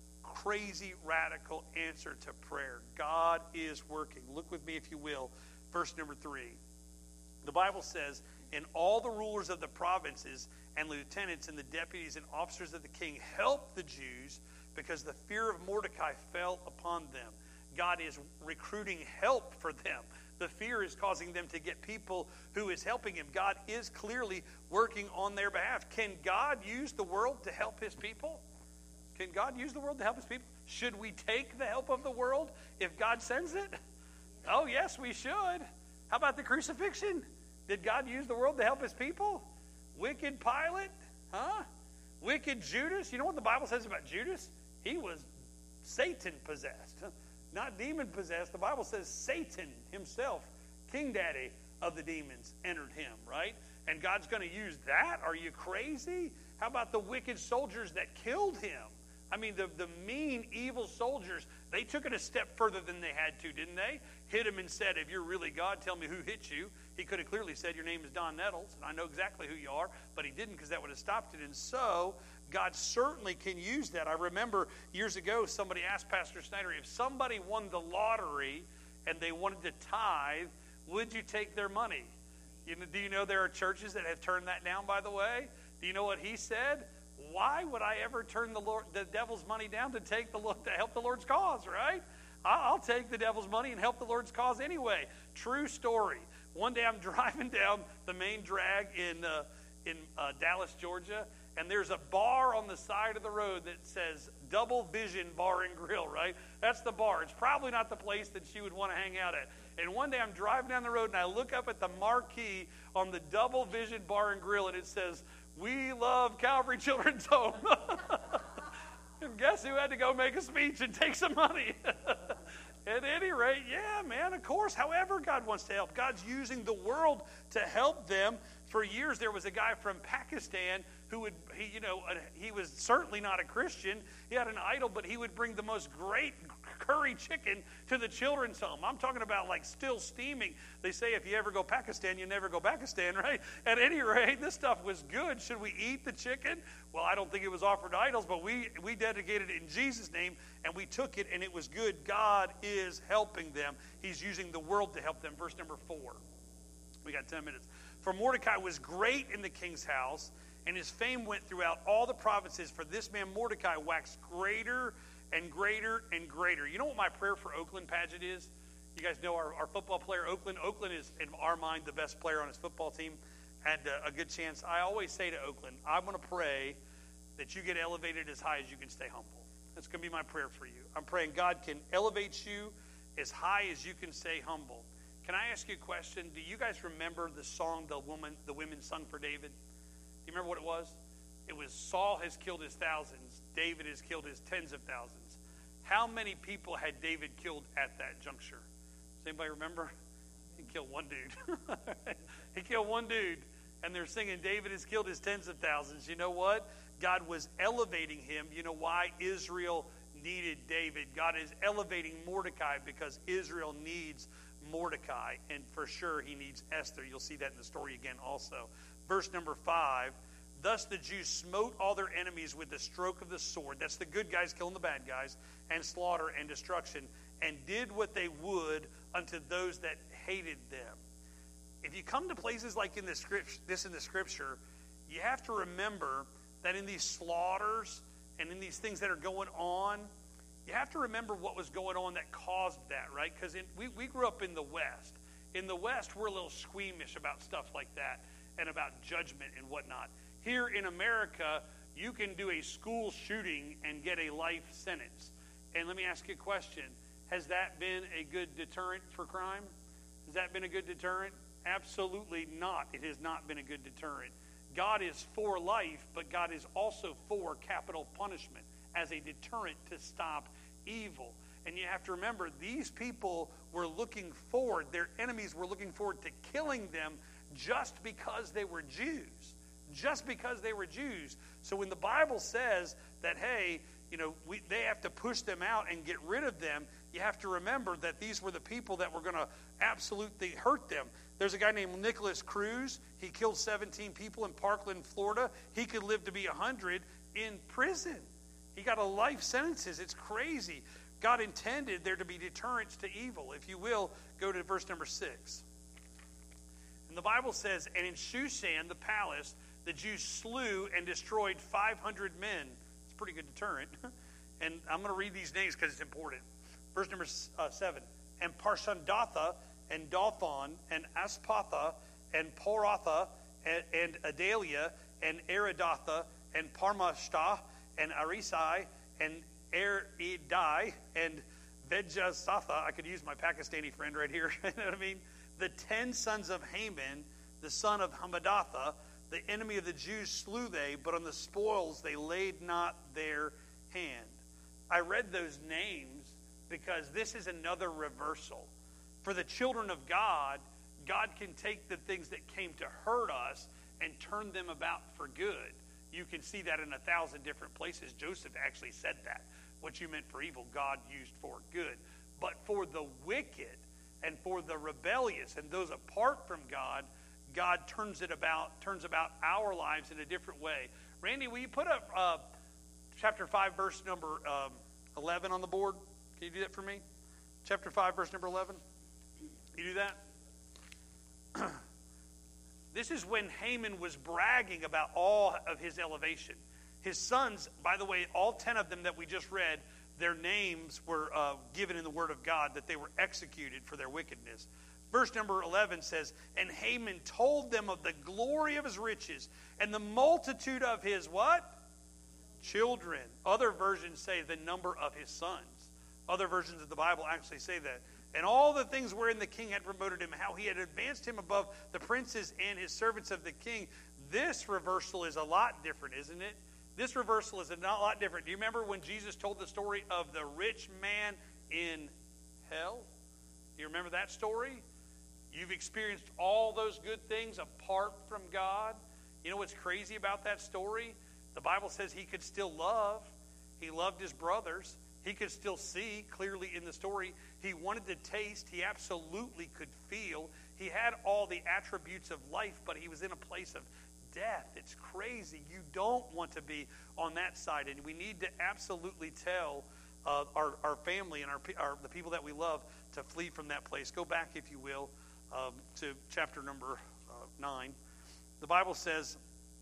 Crazy, radical answer to prayer. God is working. Look with me, if you will. Verse number three. The Bible says, and all the rulers of the provinces and lieutenants and the deputies and officers of the king helped the Jews because the fear of Mordecai fell upon them. God is recruiting help for them. The fear is causing them to get people who is helping him. God is clearly working on their behalf. Can God use the world to help his people? Can God use the world to help his people? Should we take the help of the world if God sends it? Oh, yes, we should. How about the crucifixion? Did God use the world to help his people? Wicked Pilate? Huh? Wicked Judas? You know what the Bible says about Judas? He was Satan possessed, not demon possessed. The Bible says Satan himself, King Daddy of the demons, entered him, right? And God's going to use that? Are you crazy? How about the wicked soldiers that killed him? I mean, the, the mean, evil soldiers, they took it a step further than they had to, didn't they? Hit him and said, if you're really God, tell me who hit you. He could have clearly said, your name is Don Nettles, and I know exactly who you are, but he didn't because that would have stopped it. And so, God certainly can use that. I remember years ago, somebody asked Pastor Snyder, if somebody won the lottery and they wanted to tithe, would you take their money? You know, do you know there are churches that have turned that down, by the way? Do you know what he said? why would I ever turn the Lord, the devil's money down to take the to help the Lord's cause, right? I'll take the devil's money and help the Lord's cause anyway. True story. One day I'm driving down the main drag in uh, in uh, Dallas, Georgia, and there's a bar on the side of the road that says Double Vision Bar and Grill, right? That's the bar. It's probably not the place that she would want to hang out at. And one day I'm driving down the road, and I look up at the marquee on the Double Vision Bar and Grill, and it says, "We love Calvary Children's Home." And guess who had to go make a speech and take some money? At any rate, yeah, man, of course, however God wants to help. God's using the world to help them. For years, there was a guy from Pakistan who would, he, you know, he was certainly not a Christian. He had an idol, but he would bring the most great curry chicken to the children's home. I'm talking about like still steaming. They say if you ever go Pakistan, you never go Pakistan, right? At any rate, this stuff was good. Should we eat the chicken? Well, I don't think it was offered to idols, but we, we dedicated it in Jesus' name, and we took it, and it was good. God is helping them. He's using the world to help them. Verse number four. We got ten minutes. For Mordecai was great in the king's house, and his fame went throughout all the provinces. For this man Mordecai waxed greater and greater and greater. You know what my prayer for Oakland Paget is? You guys know our, our football player, Oakland. Oakland is, in our mind, the best player on his football team. And uh, a good chance. I always say to Oakland, I'm going to pray that you get elevated as high as you can stay humble. That's going to be my prayer for you. I'm praying God can elevate you as high as you can stay humble. Can I ask you a question? Do you guys remember the song the woman, the women sung for David? Do you remember what it was? It was Saul has killed his thousands. David has killed his tens of thousands. How many people had David killed at that juncture? Does anybody remember? He killed one dude. He killed one dude. And they're singing, David has killed his tens of thousands. You know what? God was elevating him. You know why? Israel needed David. God is elevating Mordecai because Israel needs Mordecai, and for sure he needs Esther. You'll see that in the story again also. Verse number five, thus the Jews smote all their enemies with the stroke of the sword. That's the good guys killing the bad guys, and slaughter and destruction, and did what they would unto those that hated them. If you come to places like in the script, this in the scripture, you have to remember that in these slaughters and in these things that are going on, you have to remember what was going on that caused that, right? Because we, we grew up in the West. In the West, we're a little squeamish about stuff like that and about judgment and whatnot. Here in America, you can do a school shooting and get a life sentence. And let me ask you a question. Has that been a good deterrent for crime? Has that been a good deterrent? Absolutely not. It has not been a good deterrent. God is for life, but God is also for capital punishment as a deterrent to stop evil. And you have to remember, these people were looking forward, their enemies were looking forward to killing them just because they were Jews. Just because they were Jews. So when the Bible says that, hey, you know, we, they have to push them out and get rid of them, you have to remember that these were the people that were going to absolutely hurt them. There's a guy named Nicholas Cruz. He killed seventeen people in Parkland, Florida. He could live to be one hundred in prison. He got a life sentence. It's crazy. God intended there to be deterrents to evil. If you will, go to verse number six. And the Bible says, and in Shushan, the palace, the Jews slew and destroyed five hundred men. It's a pretty good deterrent. And I'm going to read these names because it's important. Verse number uh, seven. And Parshandatha, and Dathan, and Aspatha, and Poratha, and, and Adalia, and Aridatha, and Parmashtah, and Arisai, and Eridai, and Vejasatha. I could use my Pakistani friend right here. You know what I mean? The ten sons of Haman, the son of Hamadatha, the enemy of the Jews slew they, but on the spoils they laid not their hand. I read those names because this is another reversal. For the children of God, God can take the things that came to hurt us and turn them about for good. You can see that in a thousand different places. Joseph actually said that. What you meant for evil, God used for good. But for the wicked and for the rebellious and those apart from God, God turns it about, turns about our lives in a different way. Randy, will you put up uh, chapter five, verse number um, eleven on the board? Can you do that for me? Chapter five, verse number eleven. You do that? This is when Haman was bragging about all of his elevation. His sons, by the way, all ten of them that we just read, their names were uh, given in the Word of God, that they were executed for their wickedness. Verse number eleven says, and Haman told them of the glory of his riches and the multitude of his what? Children. Other versions say the number of his sons. Other versions of the Bible actually say that. And all the things wherein the king had promoted him, how he had advanced him above the princes and his servants of the king. This reversal is a lot different, isn't it? This reversal is a lot different. Do you remember when Jesus told the story of the rich man in hell? Do you remember that story? You've experienced all those good things apart from God. You know what's crazy about that story? The Bible says he could still love. He loved his brothers. He could still see clearly in the story. He wanted to taste. He absolutely could feel. He had all the attributes of life, but he was in a place of death. It's crazy. You don't want to be on that side. And we need to absolutely tell uh, our, our family and our, our the people that we love to flee from that place. Go back, if you will, um, to chapter number uh, nine. The Bible says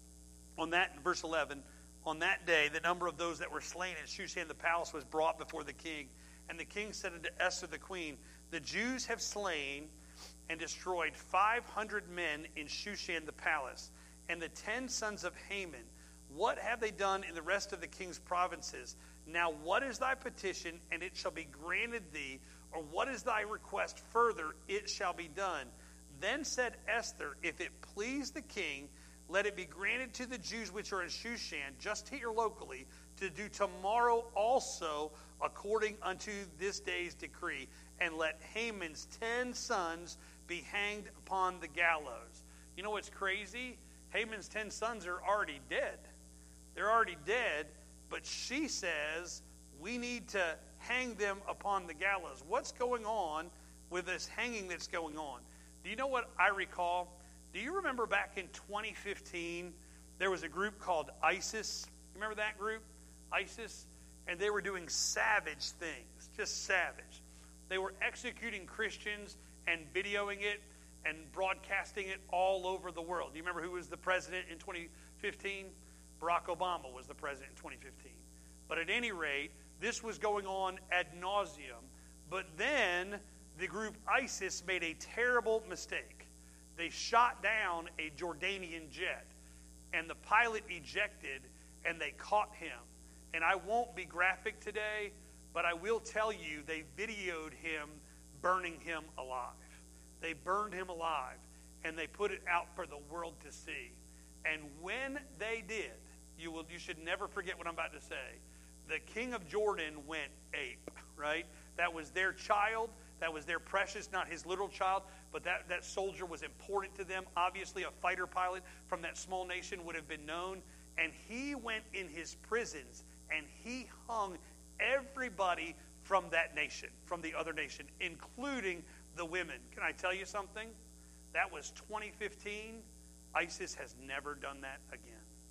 on that, in verse eleven, on that day, the number of those that were slain at Shushan the palace was brought before the king. And the king said unto Esther the queen, the Jews have slain and destroyed five hundred men in Shushan the palace, and the ten sons of Haman. What have they done in the rest of the king's provinces? Now what is thy petition, and it shall be granted thee? Or what is thy request further? It shall be done. Then said Esther, if it please the king, let it be granted to the Jews which are in Shushan, just here locally, to do tomorrow also according unto this day's decree, and let Haman's ten sons be hanged upon the gallows. You know what's crazy? Haman's ten sons are already dead. They're already dead, but she says we need to hang them upon the gallows. What's going on with this hanging that's going on? Do you know what I recall? Do you remember back in twenty fifteen, there was a group called ISIS? Remember that group? ISIS? And they were doing savage things, just savage. They were executing Christians and videoing it and broadcasting it all over the world. Do you remember who was the president in twenty fifteen? Barack Obama was the president in twenty fifteen. But at any rate, this was going on ad nauseum. But then the group ISIS made a terrible mistake. They shot down a Jordanian jet, and the pilot ejected, and they caught him. And I won't be graphic today, but I will tell you they videoed him burning him alive. They burned him alive, and they put it out for the world to see. And when they did, you will you should never forget what I'm about to say. The king of Jordan went ape, right? That was their child. That was their precious, not his literal child, but that, that soldier was important to them. Obviously, a fighter pilot from that small nation would have been known. And he went in his prisons, and he hung everybody from that nation, from the other nation, including the women. Can I tell you something? That was twenty fifteen. ISIS has never done that again.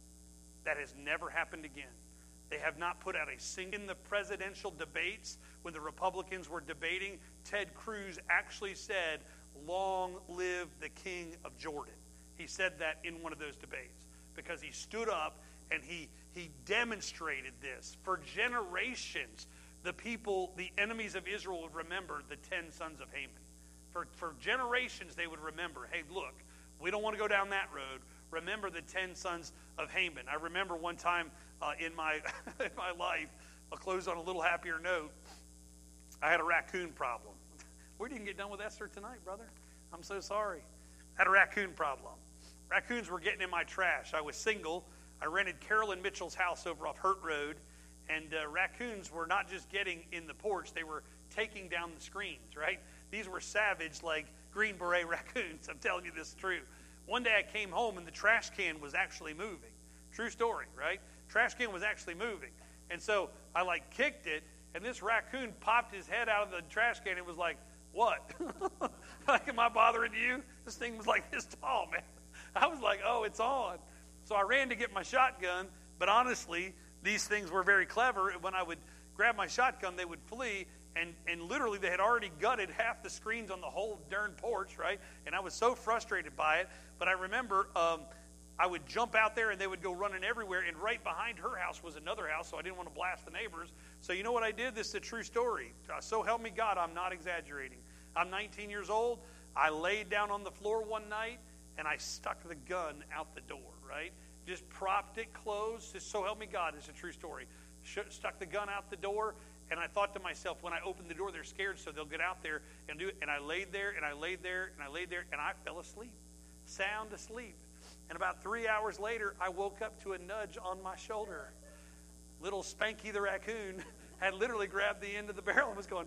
That has never happened again. They have not put out a single... In the presidential debates, when the Republicans were debating, Ted Cruz actually said, long live the king of Jordan. He said that in one of those debates because he stood up and he, he demonstrated this. For generations, the people, the enemies of Israel would remember the ten sons of Haman. For, for generations, they would remember, hey, look, we don't want to go down that road. Remember the ten sons of Haman. I remember one time uh, in my in my life, I'll close on a little happier note, I had a raccoon problem. We didn't get done with Esther tonight, brother. I'm so sorry. I had a raccoon problem. Raccoons were getting in my trash. I was single. I rented Carolyn Mitchell's house over off Hurt Road, and uh, raccoons were not just getting in the porch, they were taking down the screens, right? These were savage, like Green Beret raccoons. I'm telling you this is true. One day I came home and the trash can was actually moving. True story, right? Trash can was actually moving. And so I like kicked it, and this raccoon popped his head out of the trash can. It was like, what? Like, am I bothering you? This thing was like this tall, man. I was like, oh, it's on. So I ran to get my shotgun, but honestly, these things were very clever. When I would grab my shotgun, they would flee, and, and literally they had already gutted half the screens on the whole darn porch, right? And I was so frustrated by it. But I remember um, I would jump out there and they would go running everywhere. And right behind her house was another house, so I didn't want to blast the neighbors. So you know what I did? This is a true story. Uh, so help me God, I'm not exaggerating. I'm nineteen years old. I laid down on the floor one night and I stuck the gun out the door, right? Just propped it closed. Just so help me God, it's a true story. Sh- stuck the gun out the door, and I thought to myself, when I open the door, they're scared, so they'll get out there and do it. And I laid there, and I laid there, and I laid there, and I fell asleep, sound asleep. And about three hours later, I woke up to a nudge on my shoulder. Little Spanky the raccoon had literally grabbed the end of the barrel and was going,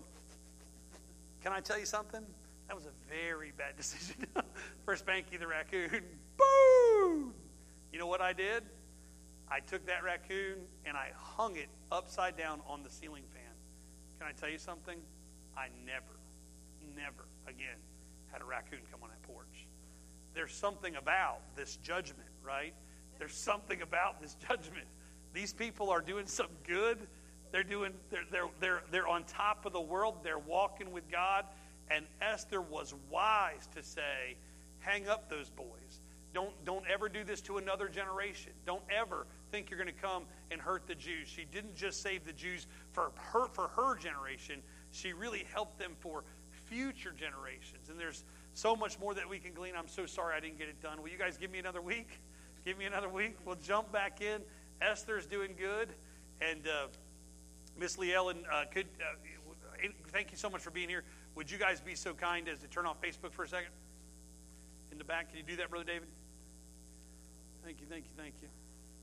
can I tell you something? That was a very bad decision for Spanky the raccoon. Boom! You know what I did? I took that raccoon and I hung it upside down on the ceiling fan. Can I tell you something? I never, never again had a raccoon come on that porch. There's something about this judgment, right? There's something about this judgment. These people are doing some good. They're doing. They're they're they're they're on top of the world. They're walking with God. And Esther was wise to say, "Hang up those boys. Don't don't ever do this to another generation. Don't ever think you're going to come and hurt the Jews." She didn't just save the Jews for her for her generation. She really helped them for future generations. And there's so much more that we can glean. I'm so sorry I didn't get it done. Will you guys give me another week? Give me another week. We'll jump back in. Esther's doing good. And uh, Miss Lee Ellen, uh, could uh, thank you so much for being here. Would you guys be so kind as to turn off Facebook for a second? In the back, can you do that, Brother David? Thank you, thank you, thank you.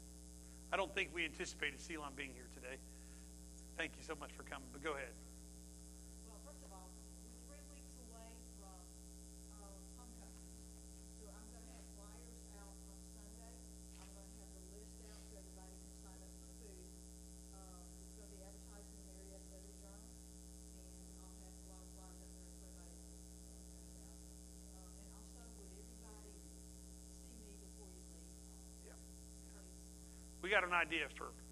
I don't think we anticipated Ceylon being here today. Thank you so much for coming, but go ahead. Well, first of all, we're three weeks away from um, homecoming. So I'm going to have flyers out on Sunday. I'm going to have the list out so everybody can sign up for food. Um, it's going to be advertised in the Marietta Daily Journal. And I'll have a lot of flyers up there for everybody to pass out. Um, and also, would everybody see me before you leave? Yeah. Please. We got an idea for